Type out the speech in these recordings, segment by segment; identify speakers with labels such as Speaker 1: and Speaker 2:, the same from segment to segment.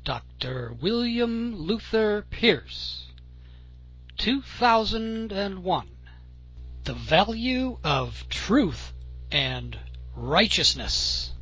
Speaker 1: Dr. William Luther Pierce, 2001. The Value of Truth and Righteousness.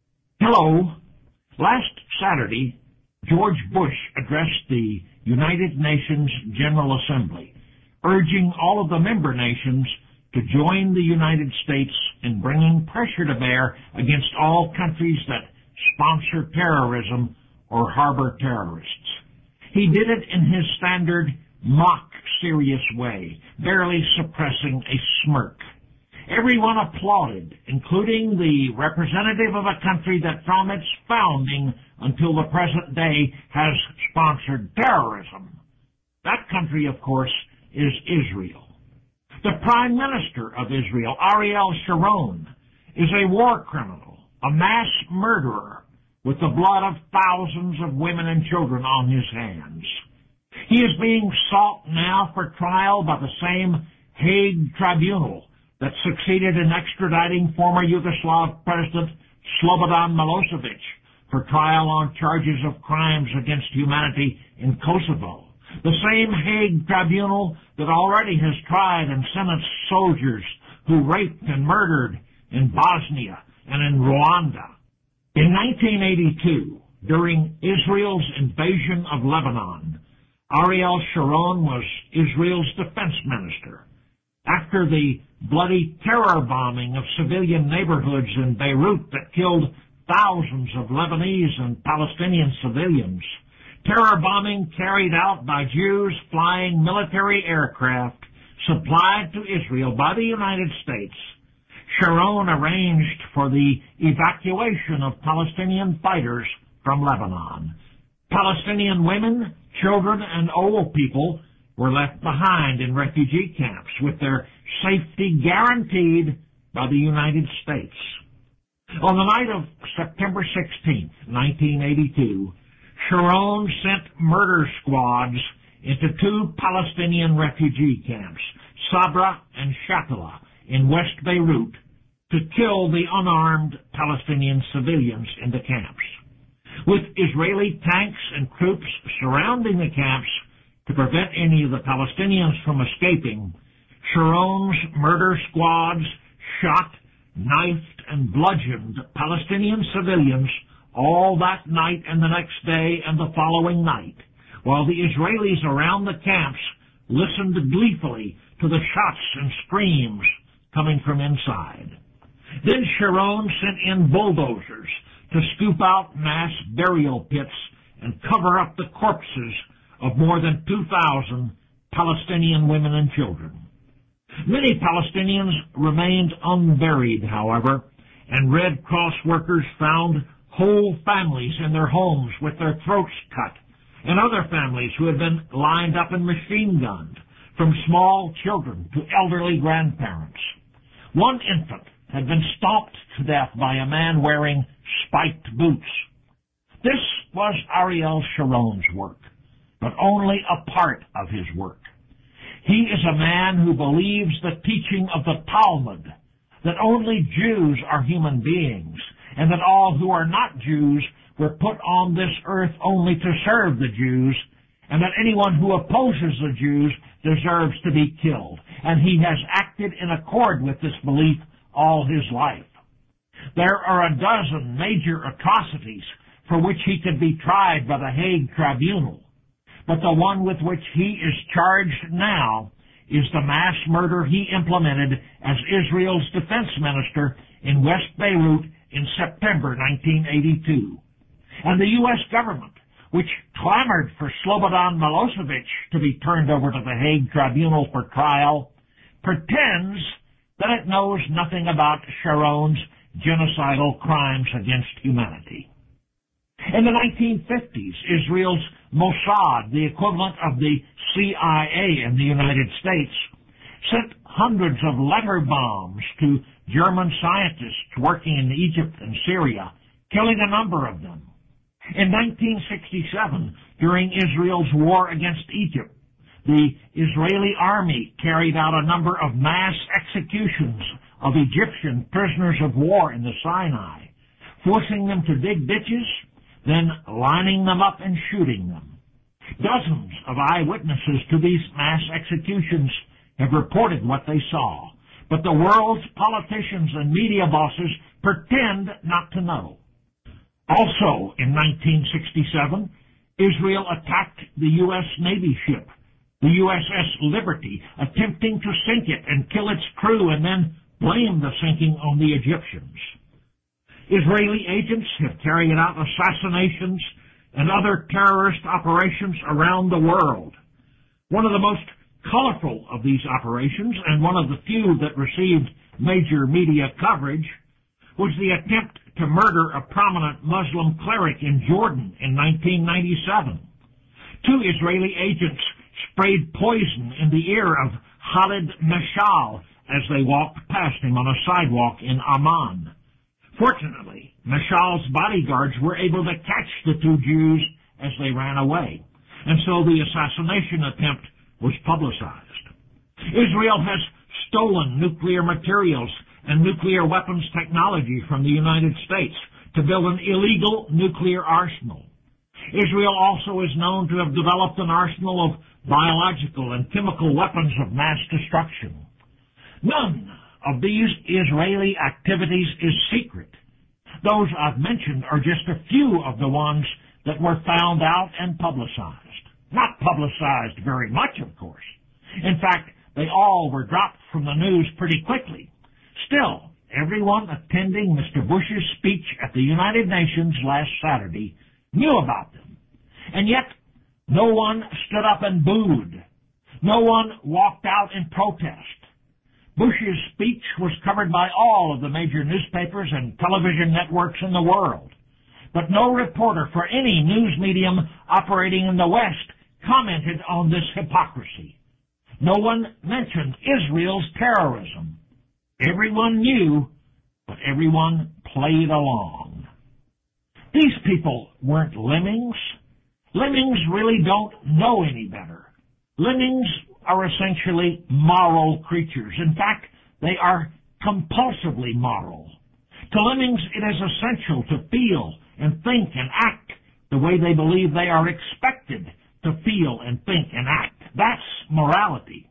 Speaker 2: Hello. Last Saturday, George Bush addressed the United Nations General Assembly, urging all of the member nations to join the United States in bringing pressure to bear against all countries that sponsor terrorism or harbor terrorists. He did it in his standard mock serious way, barely suppressing a smirk. Everyone applauded, including the representative of a country that from its founding until the present day has sponsored terrorism. That country, of course, is Israel. The Prime Minister of Israel, Ariel Sharon, is a war criminal, a mass murderer, with the blood of thousands of women and children on his hands. He is being sought now for trial by the same Hague Tribunal that succeeded in extraditing former Yugoslav President Slobodan Milosevic for trial on charges of crimes against humanity in Kosovo. The same Hague Tribunal that already has tried and sentenced soldiers who raped and murdered in Bosnia and in Rwanda. In 1982, during Israel's invasion of Lebanon, Ariel Sharon was Israel's defense minister. After the bloody terror bombing of civilian neighborhoods in Beirut that killed thousands of Lebanese and Palestinian civilians, terror bombing carried out by Jews flying military aircraft supplied to Israel by the United States, Sharon arranged for the evacuation of Palestinian fighters from Lebanon. Palestinian women, children, and old people were left behind in refugee camps with their safety guaranteed by the United States. On the night of September 16, 1982, Sharon sent murder squads into two Palestinian refugee camps, Sabra and Shatila, in West Beirut, to kill the unarmed Palestinian civilians in the camps. With Israeli tanks and troops surrounding the camps to prevent any of the Palestinians from escaping, Sharon's murder squads shot, knifed, and bludgeoned Palestinian civilians all that night and the next day and the following night, while the Israelis around the camps listened gleefully to the shots and screams coming from inside. Then Sharon sent in bulldozers to scoop out mass burial pits and cover up the corpses of more than 2,000 Palestinian women and children. Many Palestinians remained unburied, however, and Red Cross workers found whole families in their homes with their throats cut, and other families who had been lined up and machine-gunned, from small children to elderly grandparents. One infant had been stomped to death by a man wearing spiked boots. This was Ariel Sharon's work, but only a part of his work. He is a man who believes the teaching of the Talmud, that only Jews are human beings, and that all who are not Jews were put on this earth only to serve the Jews, and that anyone who opposes the Jews deserves to be killed. And he has acted in accord with this belief all his life. There are a dozen major atrocities for which he could be tried by the Hague Tribunal, but the one with which he is charged now is the mass murder he implemented as Israel's defense minister in West Beirut in September 1982. And the U.S. government, which clamored for Slobodan Milosevic to be turned over to the Hague Tribunal for trial, pretends that it knows nothing about Sharon's genocidal crimes against humanity. In the 1950s, Israel's Mossad, the equivalent of the CIA in the United States, sent hundreds of letter bombs to German scientists working in Egypt and Syria, killing a number of them. In 1967, during Israel's war against Egypt, the Israeli army carried out a number of mass executions of Egyptian prisoners of war in the Sinai, forcing them to dig ditches, then lining them up and shooting them. Dozens of eyewitnesses to these mass executions have reported what they saw, but the world's politicians and media bosses pretend not to know. Also, in 1967, Israel attacked the U.S. Navy ship, the USS Liberty, attempting to sink it and kill its crew and then blame the sinking on the Egyptians. Israeli agents have carried out assassinations and other terrorist operations around the world. One of the most colorful of these operations, and one of the few that received major media coverage, was the attempt to murder a prominent Muslim cleric in Jordan in 1997. Two Israeli agents sprayed poison in the ear of Khalid Mashal as they walked past him on a sidewalk in Amman. Fortunately, Mashal's bodyguards were able to catch the two Jews as they ran away, and so the assassination attempt was publicized. Israel has stolen nuclear materials and nuclear weapons technology from the United States to build an illegal nuclear arsenal. Israel also is known to have developed an arsenal of biological and chemical weapons of mass destruction. None of these Israeli activities is secret. Those I've mentioned are just a few of the ones that were found out and publicized. Not publicized very much, of course. In fact, they all were dropped from the news pretty quickly. Still, everyone attending Mr. Bush's speech at the United Nations last Saturday knew about them. And yet, no one stood up and booed. No one walked out in protest. Bush's speech was covered by all of the major newspapers and television networks in the world. But no reporter for any news medium operating in the West commented on this hypocrisy. No one mentioned Israel's terrorism. Everyone knew, but everyone played along. These people weren't lemmings. Lemmings really don't know any better. Lemmings are essentially moral creatures. In fact, they are compulsively moral. To lemmings, it is essential to feel and think and act the way they believe they are expected to feel and think and act. That's morality.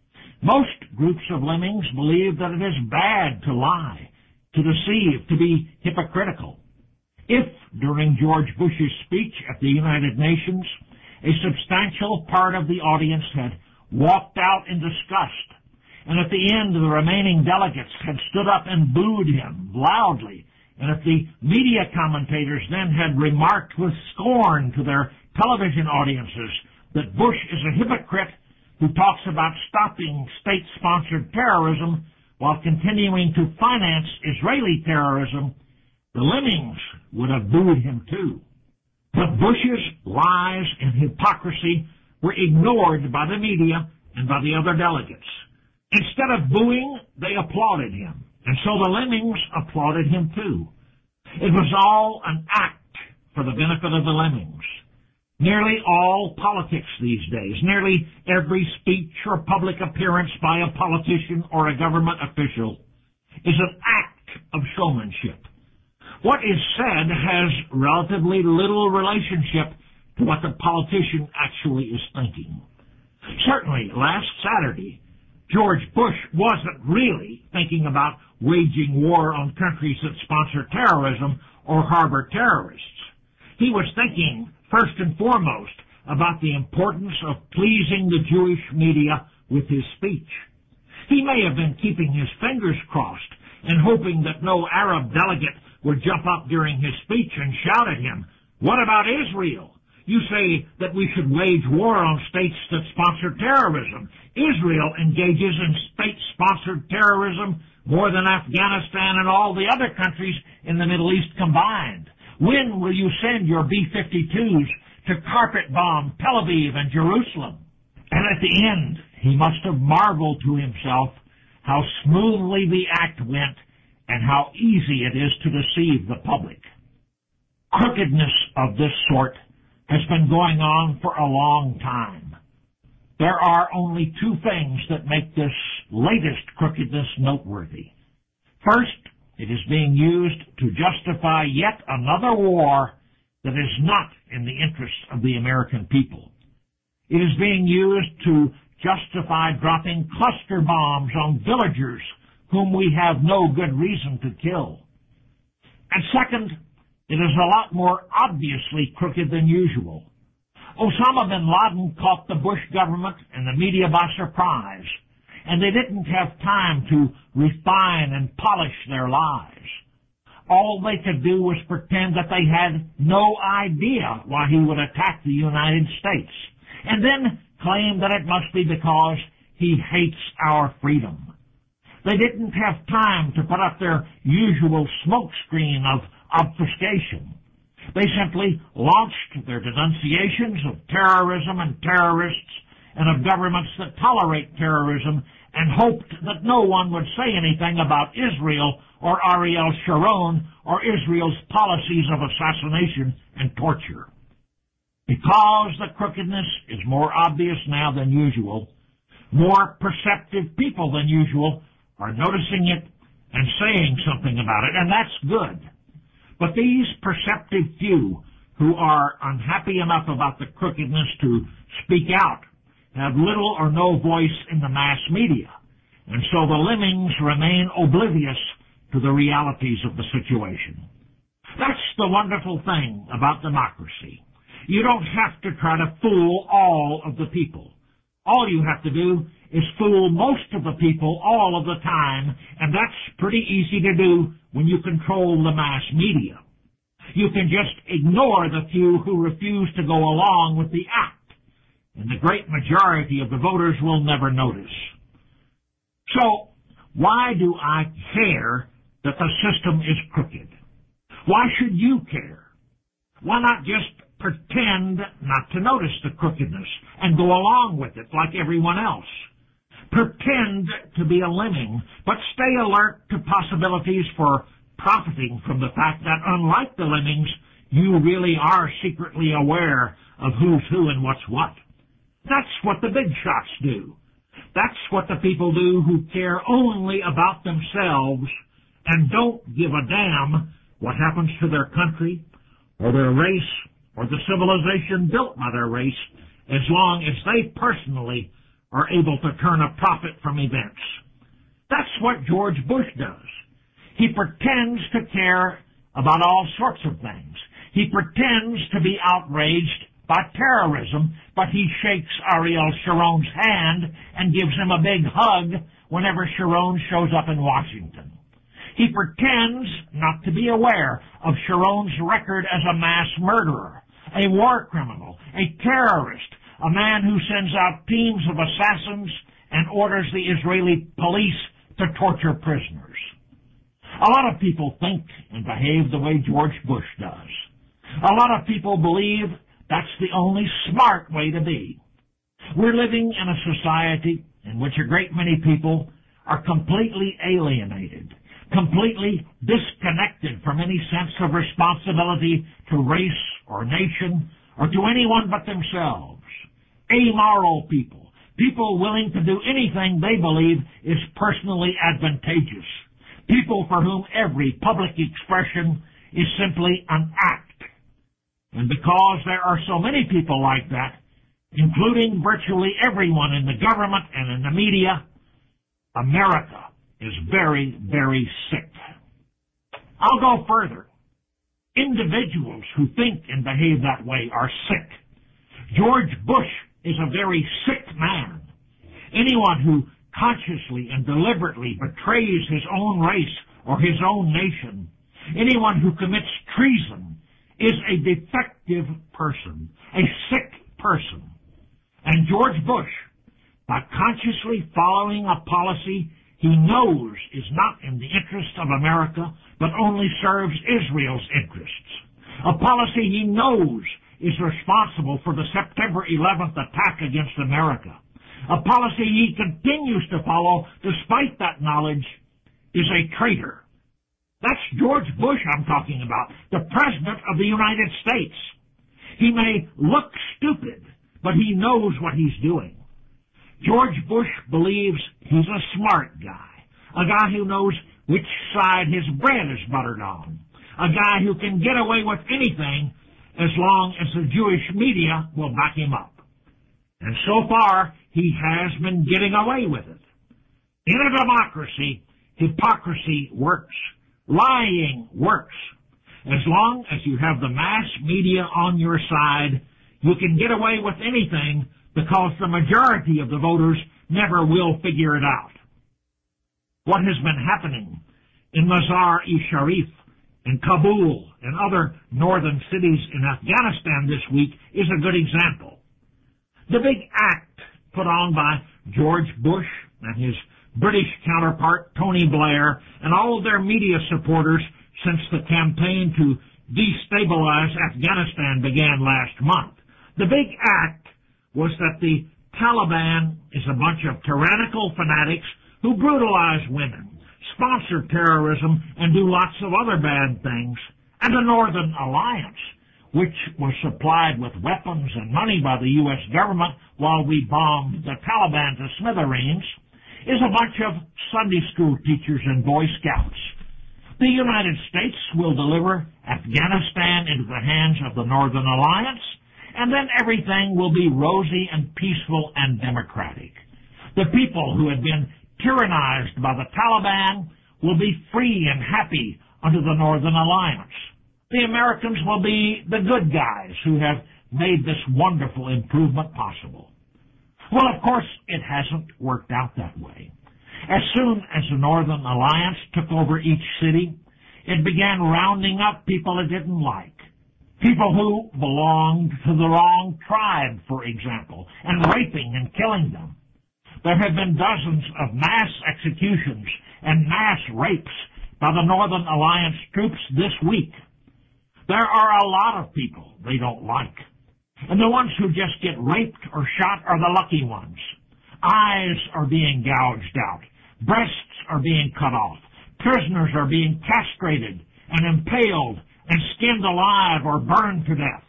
Speaker 2: Most groups of lemmings believe that it is bad to lie, to deceive, to be hypocritical. If, during George Bush's speech at the United Nations, a substantial part of the audience had walked out in disgust, and at the end the remaining delegates had stood up and booed him loudly, and if the media commentators then had remarked with scorn to their television audiences that Bush is a hypocrite who talks about stopping state-sponsored terrorism while continuing to finance Israeli terrorism, the lemmings would have booed him too. But Bush's lies and hypocrisy were ignored by the media and by the other delegates. Instead of booing, they applauded him, and so the lemmings applauded him too. It was all an act for the benefit of the lemmings. Nearly all politics these days, nearly every speech or public appearance by a politician or a government official is an act of showmanship. What is said has relatively little relationship to what the politician actually is thinking. Certainly, last Saturday, George Bush wasn't really thinking about waging war on countries that sponsor terrorism or harbor terrorists. He was thinking, first and foremost, about the importance of pleasing the Jewish media with his speech. He may have been keeping his fingers crossed and hoping that no Arab delegate would jump up during his speech and shout at him, "What about Israel? You say that we should wage war on states that sponsor terrorism. Israel engages in state-sponsored terrorism more than Afghanistan and all the other countries in the Middle East combined. When will you send your B-52s to carpet bomb Tel Aviv and Jerusalem?" And at the end, he must have marveled to himself how smoothly the act went and how easy it is to deceive the public. Crookedness of this sort has been going on for a long time. There are only two things that make this latest crookedness noteworthy. First, it is being used to justify yet another war that is not in the interests of the American people. It is being used to justify dropping cluster bombs on villagers whom we have no good reason to kill. And second, it is a lot more obviously crooked than usual. Osama bin Laden caught the Bush government and the media by surprise, and they didn't have time to refine and polish their lies. All they could do was pretend that they had no idea why he would attack the United States, and then claim that it must be because he hates our freedom. They didn't have time to put up their usual smokescreen of obfuscation. They simply launched their denunciations of terrorism and terrorists and of governments that tolerate terrorism and hoped that no one would say anything about Israel or Ariel Sharon or Israel's policies of assassination and torture. Because the crookedness is more obvious now than usual, more perceptive people than usual are noticing it and saying something about it, and that's good. But these perceptive few who are unhappy enough about the crookedness to speak out have little or no voice in the mass media, and so the lemmings remain oblivious to the realities of the situation. That's the wonderful thing about democracy. You don't have to try to fool all of the people. All you have to do is fool most of the people all of the time, and that's pretty easy to do when you control the mass media. You can just ignore the few who refuse to go along with the act, and the great majority of the voters will never notice. So, why do I care that the system is crooked? Why should you care? Why not just pretend not to notice the crookedness and go along with it like everyone else? Pretend to be a lemming, but stay alert to possibilities for profiting from the fact that, unlike the lemmings, you really are secretly aware of who's who and what's what. That's what the big shots do. That's what the people do who care only about themselves and don't give a damn what happens to their country or their race or the civilization built by their race, as long as they personally are able to turn a profit from events. That's what George Bush does. He pretends to care about all sorts of things. He pretends to be outraged by terrorism, but he shakes Ariel Sharon's hand and gives him a big hug whenever Sharon shows up in Washington. He pretends not to be aware of Sharon's record as a mass murderer, a war criminal, a terrorist, a man who sends out teams of assassins and orders the Israeli police to torture prisoners. A lot of people think and behave the way George Bush does. A lot of people believe that's the only smart way to be. We're living in a society in which a great many people are completely alienated, completely disconnected from any sense of responsibility to race or nation or to anyone but themselves. Amoral people, people willing to do anything they believe is personally advantageous, people for whom every public expression is simply an act. And because there are so many people like that, including virtually everyone in the government and in the media, America is very, very sick. I'll go further. Individuals who think and behave that way are sick. George Bush is a very sick man. Anyone who consciously and deliberately betrays his own race or his own nation, anyone who commits treason, is a defective person, a sick person. And George Bush, by consciously following a policy he knows is not in the interest of America, but only serves Israel's interests, a policy he knows is responsible for the September 11th attack against America, a policy he continues to follow despite that knowledge, is a traitor. That's George Bush I'm talking about, the President of the United States. He may look stupid, but he knows what he's doing. George Bush believes he's a smart guy, a guy who knows which side his bread is buttered on, a guy who can get away with anything as long as the Jewish media will back him up. And so far, he has been getting away with it. In a democracy, hypocrisy works. Lying works. As long as you have the mass media on your side, you can get away with anything because the majority of the voters never will figure it out. What has been happening in Mazar-e-Sharif, in Kabul, and other northern cities in Afghanistan this week is a good example. The big act put on by George Bush and his British counterpart Tony Blair and all of their media supporters since the campaign to destabilize Afghanistan began last month. The big act was that the Taliban is a bunch of tyrannical fanatics who brutalize women, sponsor terrorism, and do lots of other bad things, and the Northern Alliance, which was supplied with weapons and money by the U.S. government while we bombed the Taliban to smithereens, is a bunch of Sunday school teachers and Boy Scouts. The United States will deliver Afghanistan into the hands of the Northern Alliance, and then everything will be rosy and peaceful and democratic. The people who had been tyrannized by the Taliban will be free and happy under the Northern Alliance. The Americans will be the good guys who have made this wonderful improvement possible. Well, of course, it hasn't worked out that way. As soon as the Northern Alliance took over each city, it began rounding up people it didn't like. People who belonged to the wrong tribe, for example, and raping and killing them. There have been dozens of mass executions and mass rapes by the Northern Alliance troops this week. There are a lot of people they don't like. And the ones who just get raped or shot are the lucky ones. Eyes are being gouged out. Breasts are being cut off. Prisoners are being castrated and impaled and skinned alive or burned to death.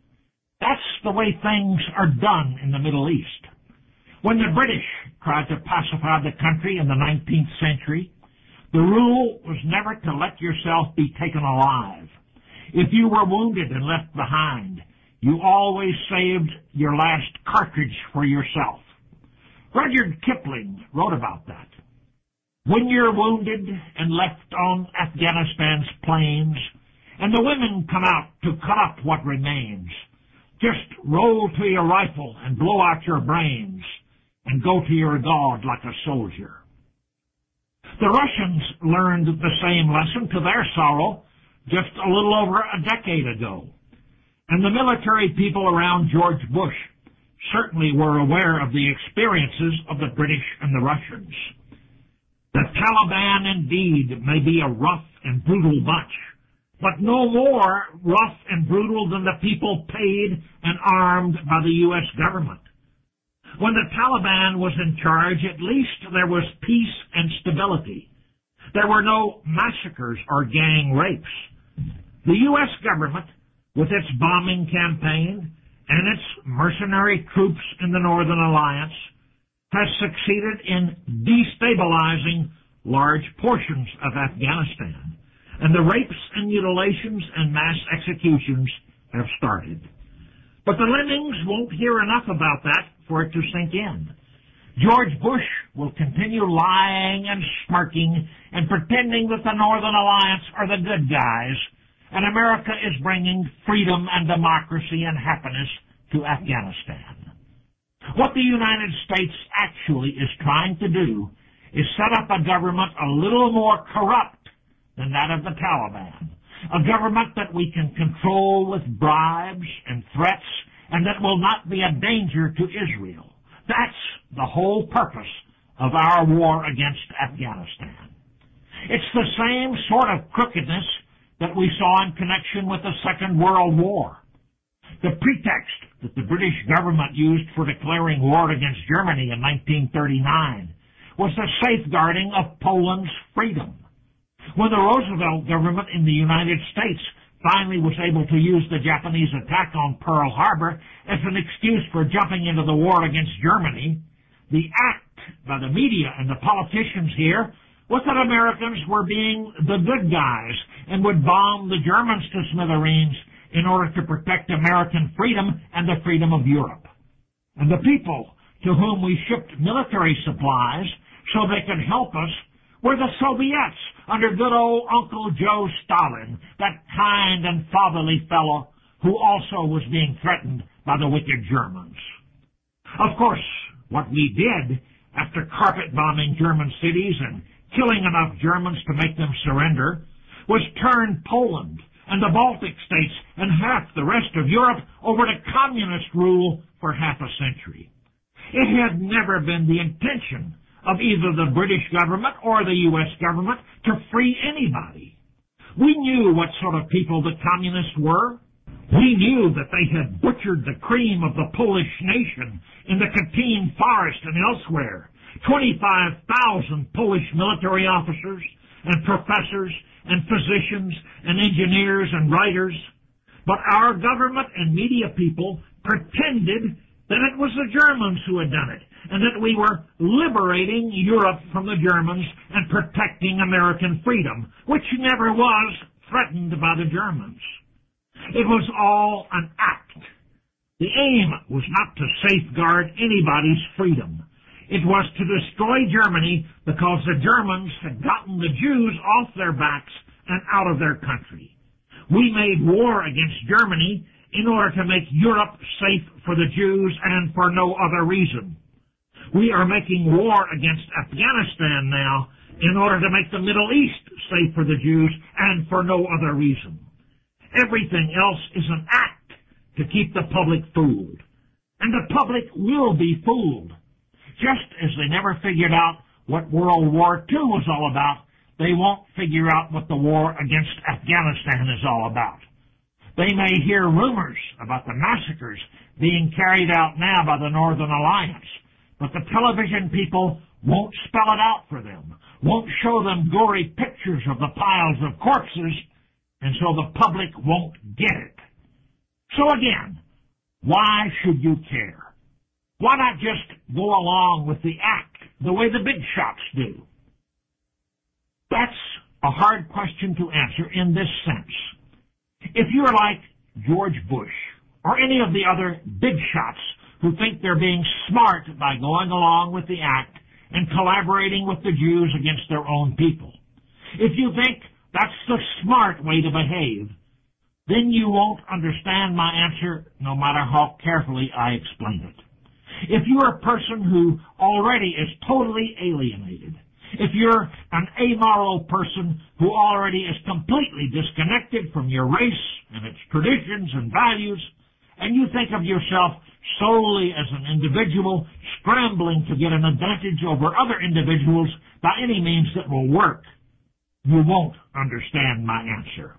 Speaker 2: That's the way things are done in the Middle East. When the British tried to pacify the country in the 19th century, the rule was never to let yourself be taken alive. If you were wounded and left behind, you always saved your last cartridge for yourself. Rudyard Kipling wrote about that. When you're wounded and left on Afghanistan's plains, and the women come out to cut up what remains, just roll to your rifle and blow out your brains, and go to your God like a soldier. The Russians learned the same lesson to their sorrow just a little over a decade ago. And the military people around George Bush certainly were aware of the experiences of the British and the Russians. The Taliban indeed may be a rough and brutal bunch, but no more rough and brutal than the people paid and armed by the U.S. government. When the Taliban was in charge, at least there was peace and stability. There were no massacres or gang rapes. The U.S. government, with its bombing campaign and its mercenary troops in the Northern Alliance, has succeeded in destabilizing large portions of Afghanistan, and the rapes and mutilations and mass executions have started. But the lemmings won't hear enough about that for it to sink in. George Bush will continue lying and smirking and pretending that the Northern Alliance are the good guys, and America is bringing freedom and democracy and happiness to Afghanistan. What the United States actually is trying to do is set up a government a little more corrupt than that of the Taliban, a government that we can control with bribes and threats and that will not be a danger to Israel. That's the whole purpose of our war against Afghanistan. It's the same sort of crookedness that we saw in connection with the Second World War. The pretext that the British government used for declaring war against Germany in 1939 was the safeguarding of Poland's freedom. When the Roosevelt government in the United States finally was able to use the Japanese attack on Pearl Harbor as an excuse for jumping into the war against Germany, the act by the media and the politicians here was that Americans were being the good guys and would bomb the Germans to smithereens in order to protect American freedom and the freedom of Europe. And the people to whom we shipped military supplies so they could help us were the Soviets under good old Uncle Joe Stalin, that kind and fatherly fellow who also was being threatened by the wicked Germans. Of course, what we did after carpet bombing German cities and killing enough Germans to make them surrender was turn Poland and the Baltic states and half the rest of Europe over to communist rule for half a century. It had never been the intention of either the British government or the U.S. government to free anybody. We knew what sort of people the communists were. We knew that they had butchered the cream of the Polish nation in the Katyn forest and elsewhere. 25,000 Polish military officers and professors and physicians and engineers and writers. But our government and media people pretended that it was the Germans who had done it, and that we were liberating Europe from the Germans and protecting American freedom, which never was threatened by the Germans. It was all an act. The aim was not to safeguard anybody's freedom. It was to destroy Germany because the Germans had gotten the Jews off their backs and out of their country. We made war against Germany in order to make Europe safe for the Jews and for no other reason. We are making war against Afghanistan now in order to make the Middle East safe for the Jews and for no other reason. Everything else is an act to keep the public fooled. And the public will be fooled. Just as they never figured out what World War II was all about, they won't figure out what the war against Afghanistan is all about. They may hear rumors about the massacres being carried out now by the Northern Alliance, but the television people won't spell it out for them, won't show them gory pictures of the piles of corpses, and so the public won't get it. So again, why should you care? Why not just go along with the act the way the big shots do? That's a hard question to answer in this sense. If you're like George Bush or any of the other big shots who think they're being smart by going along with the act and collaborating with the Jews against their own people, if you think that's the smart way to behave, then you won't understand my answer no matter how carefully I explain it. If you're a person who already is totally alienated, if you're an amoral person who already is completely disconnected from your race and its traditions and values, and you think of yourself solely as an individual scrambling to get an advantage over other individuals by any means that will work, you won't understand my answer.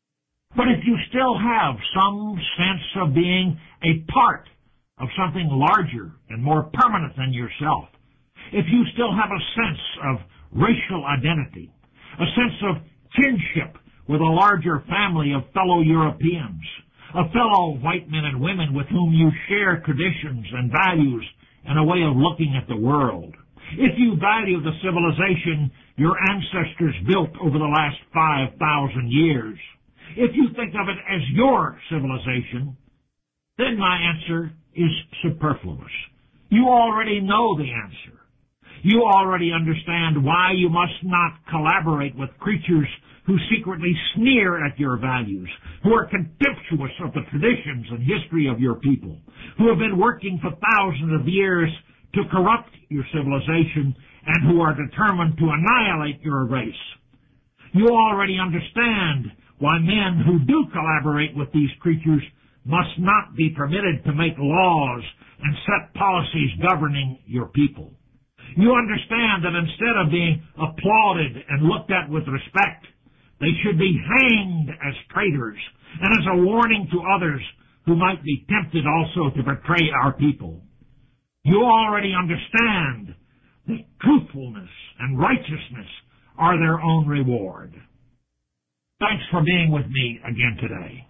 Speaker 2: But if you still have some sense of being a part of something larger and more permanent than yourself, if you still have a sense of racial identity, a sense of kinship with a larger family of fellow Europeans, of fellow white men and women with whom you share traditions and values and a way of looking at the world, if you value the civilization your ancestors built over the last 5,000 years, if you think of it as your civilization, then my answer is superfluous. You already know the answer. You already understand why you must not collaborate with creatures who secretly sneer at your values, who are contemptuous of the traditions and history of your people, who have been working for thousands of years to corrupt your civilization, and who are determined to annihilate your race. You already understand why men who do collaborate with these creatures must not be permitted to make laws and set policies governing your people. You understand that instead of being applauded and looked at with respect, they should be hanged as traitors and as a warning to others who might be tempted also to betray our people. You already understand that truthfulness and righteousness are their own reward. Thanks for being with me again today.